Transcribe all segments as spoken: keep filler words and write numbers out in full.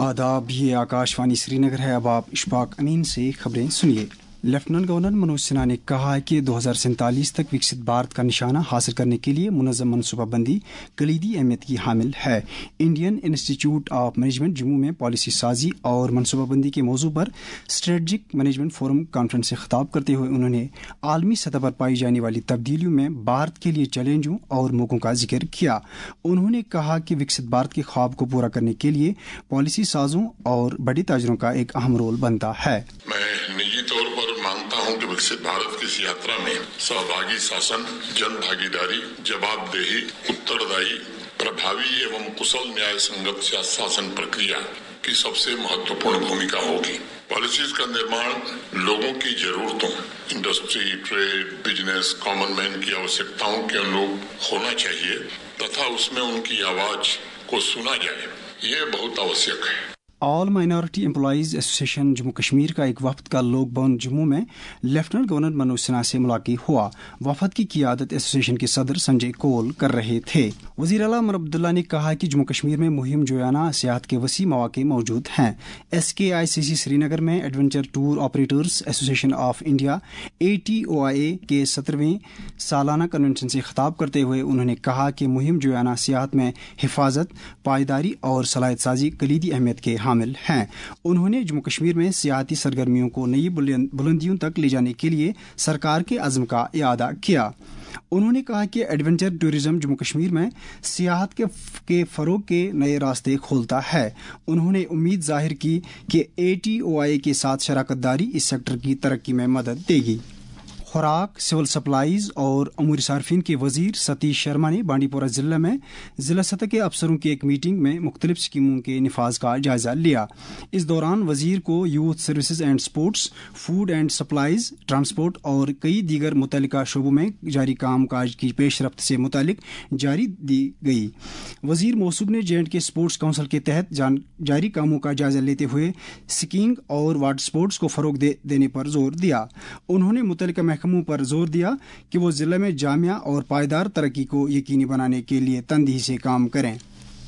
आदाब, ये आकाशवाणी श्रीनगर है। अब आप इशफाक अमीन से खबरें सुनिए। लेफ्टिनेंट गवर्नर मनोज सिन्हा ने कहा है कि दो हज़ार सैंतालीस तक विकसित भारत का निशाना हासिल करने के लिए मुनज़्ज़म मनसूबाबंदी कलीदी अहमियत की हामिल है। Indian Institute of Management Jammu में पॉलिसी साजी और मनसूबाबंदी के मौजू पर स्ट्रेटजिक मैनेजमेंट फोरम कॉन्फ्रेंस से खिताब करते हुए उन्होंने आलमी सतह पर पाई जाने वाली तब्दीलियों में भारत के लिए चैलेंजों और मौक़ों का जिक्र किया। उन्होंने कहा कि विकसित भारत के ख्वाब को पूरा करने के लिए पॉलिसी साजों और बड़े ताजरों का एक अहम रोल बनता है। मैं निजी तौर पर मानता हूं कि विकसित भारत की इस यात्रा में सहभागी शासन, जन भागीदारी, जवाबदेही, उत्तरदायी, प्रभावी एवं कुशल न्याय संगत शासन प्रक्रिया की सबसे महत्वपूर्ण भूमिका होगी। पॉलिसीज का निर्माण लोगों की जरूरतों, industry, trade, business, common man की आवश्यकताओं के अनुरूप होना चाहिए तथा उसमें उनकी आवाज को सुना जाए, ये बहुत आवश्यक है। All Minority Employees Association Jammu Kashmir का एक वफद का लोक भवन जम्मू में लेफ्टिनेंट गवर्नर मनोज सिन्हा से मुलाकात हुआ। वफद की क़ियादत एसोसिएशन के सदर संजय कोल कर रहे थे। वज़ीर आला उमर अब्दुल्ला ने कहा कि जम्मू कश्मीर में मुहिम जोयाना सियाहत के वसी मौके मौजूद हैं। एस के आई सी सी श्रीनगर में Adventure Tour Operators Association of India A T O A I के सत्रहवें सालाना कन्वेंशन से खिताब करते हुए उन्होंने कहा कि मुहिम जोयाना सियाहत में हिफाजत, पायदारी और सलाहियत साजी कलीदी अहमियत के हामिल हैं। उन्होंने जम्मू कश्मीर में सियाहती सरगर्मियों को नई बुलंदियों तक ले जाने के लिए सरकार के अज़्म का इआदा किया। उन्होंने कहा कि एडवेंचर टूरिज्म जम्मू कश्मीर में सियाहत के, के फ़रोग़ के नए रास्ते खोलता है। उन्होंने उम्मीद जाहिर की कि ए टी ओ आई के साथ शराकत दारी इस सेक्टर की तरक्की में मदद देगी। खुराक, सिविल सप्लाईज और अमूर सार्फिन के वजीर सतीश शर्मा ने बांडीपोरा ज़िले में ज़िला सतह के अफसरों की एक मीटिंग में मुख्तलिफ स्कीमों के निफाज का जायजा लिया। इस दौरान वजीर को Youth Services and Sports, Food and Supplies, Transport और कई दीगर मुतल्लिका शोबों में जारी काम काज की पेशरफ्त से मुतालिक जारी दी गई। वजीर मौसूब ने J and K Sports Council के तहत जारी कामों का जायजा लेते हुए स्कीइंग और वाटर स्पोर्ट्स को फ़रोग दे, देने पर जोर दिया। उन्होंने मुतल्लिका महकमों पर जोर दिया कि वो जिले में जामिया और पायदार तरक्की को यकीनी बनाने के लिए तंदही से काम करें।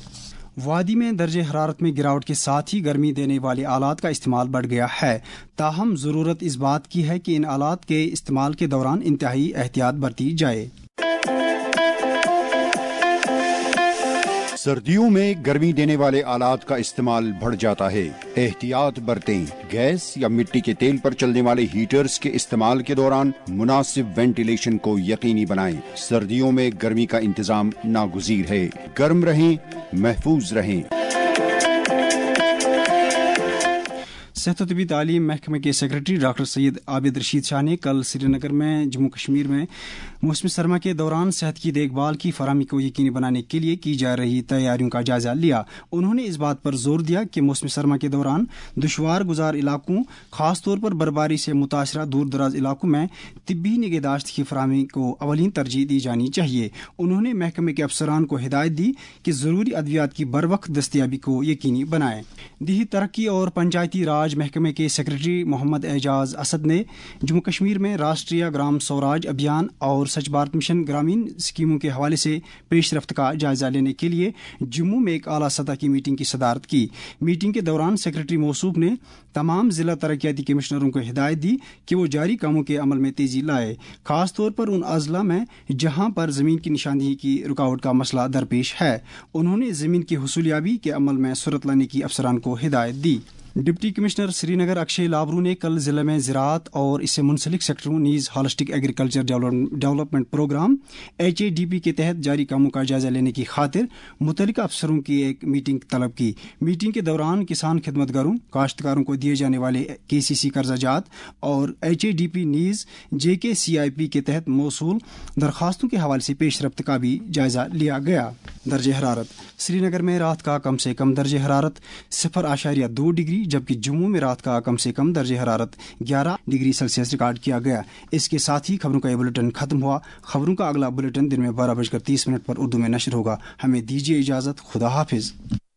वादी में दर्जे हरारत में गिरावट के साथ ही गर्मी देने वाले आलात का इस्तेमाल बढ़ गया है। ताहम ज़रूरत इस बात की है कि इन आलात के इस्तेमाल के दौरान इंतहाई एहतियात बरती जाए। सर्दियों में गर्मी देने वाले आलात का इस्तेमाल बढ़ जाता है। एहतियात बरतें। गैस या मिट्टी के तेल पर चलने वाले हीटर्स के इस्तेमाल के दौरान मुनासिब वेंटिलेशन को यकीनी बनाएं। सर्दियों में गर्मी का इंतजाम नागुज़ीर है। गर्म रहें, महफूज रहें। सेहत तबी तालीम महकमे के सेक्रेटरी डॉक्टर सैयद आबिद रशीद शाह ने कल श्रीनगर में जम्मू कश्मीर में मौसम सरमा के दौरान सेहत की देखभाल की फराहमी को यकीनी बनाने के लिए की जा रही तैयारियों का जायजा लिया। उन्होंने इस बात पर जोर दिया कि मौसम सरमा के दौरान दुशवार गुजार इलाकों, खासतौर पर बर्फबारी से मुतासरा दूर दराज इलाकों में तिब्बी निगहदाश्त की फराहमी को अवलीन तरजीह दी जानी चाहिए। उन्होंने महकमे के अफसरान को हिदायत दी कि ज़रूरी अद्वियात की बरवक्त दस्तियाबी को यकीनी बनाएं। दिही तरक्की और पंचायती राज महकमे के सेक्रेटरी मोहम्मद एजाज असद ने जम्मू कश्मीर में राष्ट्रीय ग्राम स्वराज अभियान और स्वच्छ भारत मिशन ग्रामीण स्कीमों के हवाले से पेशरफ्त का जायजा लेने के लिए जम्मू में एक आला सतह की मीटिंग की सदारत की। मीटिंग के दौरान सेक्रेटरी मौसूफ ने तमाम जिला तरक्याती कमिश्नरों को हिदायत दी कि वो जारी कामों के अमल में तेजी लाए, खासतौर पर उन अजला में जहां पर जमीन की निशानदेही की रुकावट का मसला दरपेश है। उन्होंने जमीन की हुसूलियाबी के अमल में सूरत लाने की अफसरान को हिदायत दी। डिप्टी कमिश्नर श्रीनगर अक्षय लाबरू ने कल जिले में ज़राअत और इससे मुंसलिक सेक्टरों नीज holistic agriculture development programme H A D P के तहत जारी कामों का जायजा लेने की खातिर मुतल्लिका अफसरों की एक मीटिंग तलब की। मीटिंग के दौरान किसान खिदमतगारों, काश्तकारों को दिए जाने वाले के सी सी कर्जाजात और एच ए डी पी नीज J K C I P के तहत मौसूल दरखास्तों के हवाले से पेशरफ्त का भी जायजा लिया गया। दर्जे हरारत श्रीनगर में रात का कम से कम दर्जे हरारत सिफर आशारिया दो डिग्री, जबकि जम्मू में रात का कम से कम दर्जे हरारत ग्यारह डिग्री सेल्सियस रिकॉर्ड किया गया। इसके साथ ही खबरों का ये बुलेटिन खत्म हुआ। खबरों का अगला बुलेटिन दिन में बारह बजकर तीस मिनट पर उर्दू में नशर होगा। हमें दीजिए इजाजत। खुदा हाफिज।